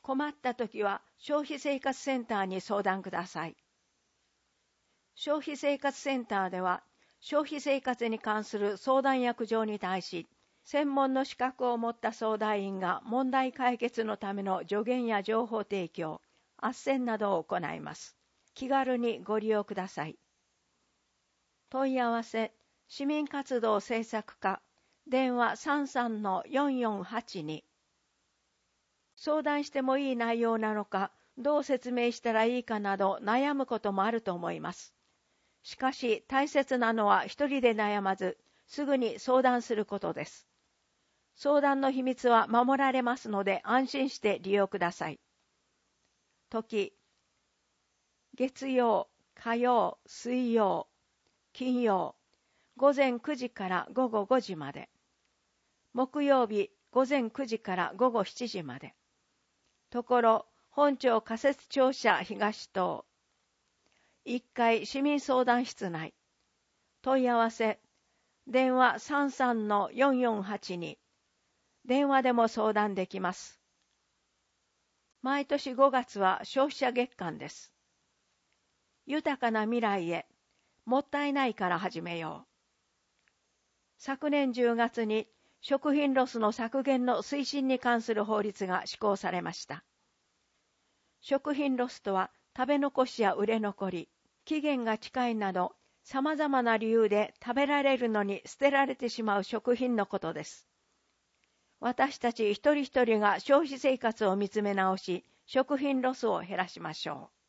困ったときは消費生活センターに相談ください。消費生活センターでは、消費生活に関する相談役場に対し、専門の資格を持った相談員が問題解決のための助言や情報提供、斡旋などを行います。気軽にご利用ください。問い合わせ、市民活動政策課、電話 33-4482。相談してもいい内容なのか、どう説明したらいいかなど悩むこともあると思います。しかし大切なのは一人で悩まず、すぐに相談することです。相談の秘密は守られますので安心して利用ください。時、月曜、火曜、水曜、金曜、午前9時から午後5時まで。木曜日、午前9時から午後7時まで。ところ、本町仮設庁舎東棟。1階市民相談室内。問い合わせ。電話 33-4482。電話でも相談できます。毎年5月は消費者月間です。豊かな未来へ。もったいないから始めよう。昨年10月に食品ロスの削減の推進に関する法律が施行されました。食品ロスとは食べ残しや売れ残り、期限が近いなど様々な理由で食べられるのに捨てられてしまう食品のことです。私たち一人一人が消費生活を見つめ直し、食品ロスを減らしましょう。